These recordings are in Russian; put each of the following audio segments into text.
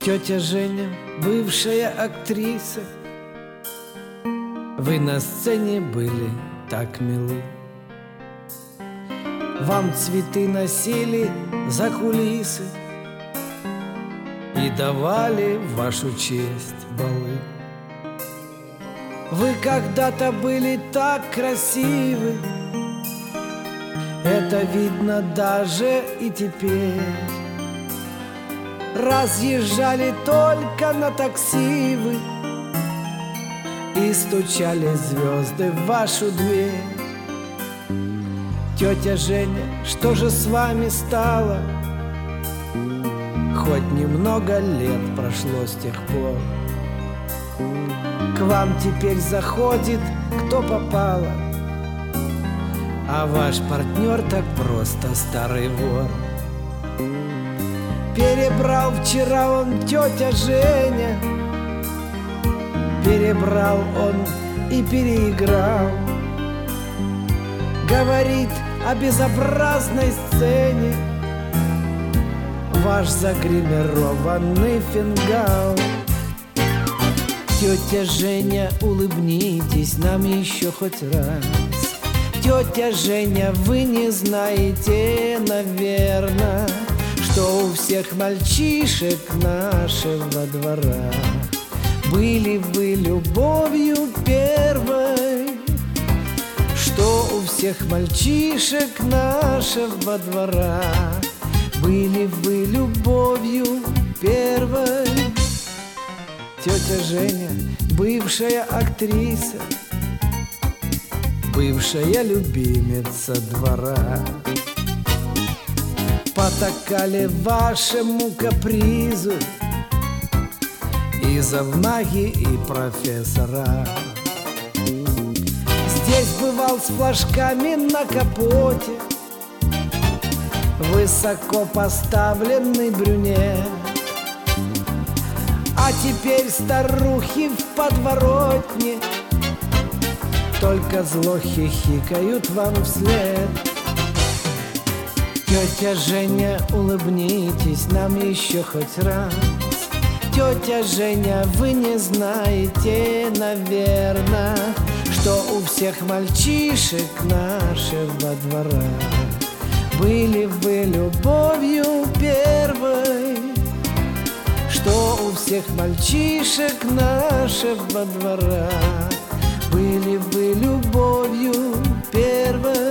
Тетя Женя, бывшая актриса, вы на сцене были так милы. Вам цветы носили за кулисы и давали в вашу честь балы. Вы когда-то были так красивы, это видно даже и теперь. Разъезжали только на такси вы и стучали звезды в вашу дверь. Тетя Женя, что же с вами стало? Хоть немного лет прошло с тех пор. К вам теперь заходит кто попало, а ваш партнер так просто старый вор. Перебрал вчера он, тетя Женя, перебрал он и переиграл. Говорит о безобразной сцене ваш загримированный фингал. Тетя Женя, улыбнитесь нам еще хоть раз. Тетя Женя, вы не знаете, наверное, что у всех мальчишек нашего двора были вы любовью первой. Что у всех мальчишек нашего двора были вы любовью первой. Тетя Женя, бывшая актриса, бывшая любимица двора, потакали вашему капризу и завмаги, и профессора. Здесь бывал с флажками на капоте высоко поставленный брюнет, а теперь старухи в подворотне только зло хихикают вам вслед. Тетя Женя, улыбнитесь нам еще хоть раз. Тетя Женя, вы не знаете, наверное, что у всех мальчишек нашего двора были вы любовью первой. Что у всех мальчишек нашего двора были вы любовью первой.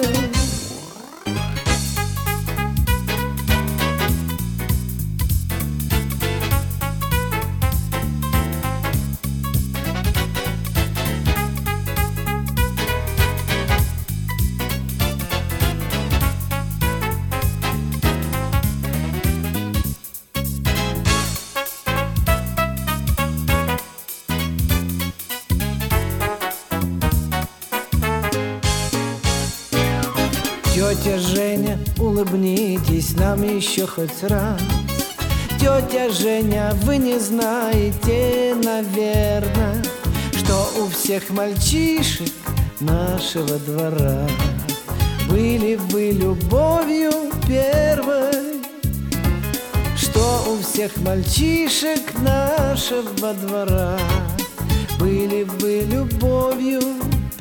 Тетя Женя, улыбнитесь нам еще хоть раз. Тетя Женя, вы не знаете, наверное, что у всех мальчишек нашего двора были вы любовью первой. Что у всех мальчишек нашего двора были вы любовью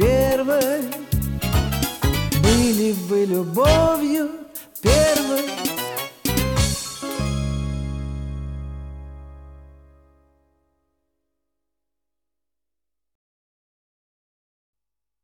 первой. Были вы любовью первой.